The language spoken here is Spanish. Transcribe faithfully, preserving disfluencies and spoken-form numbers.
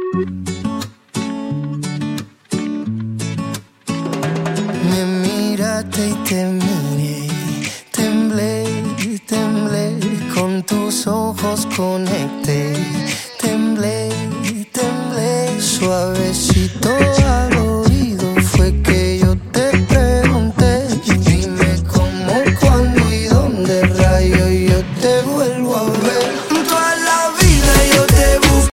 Me miraste y te miré, temblé, temblé, con tus ojos conecté.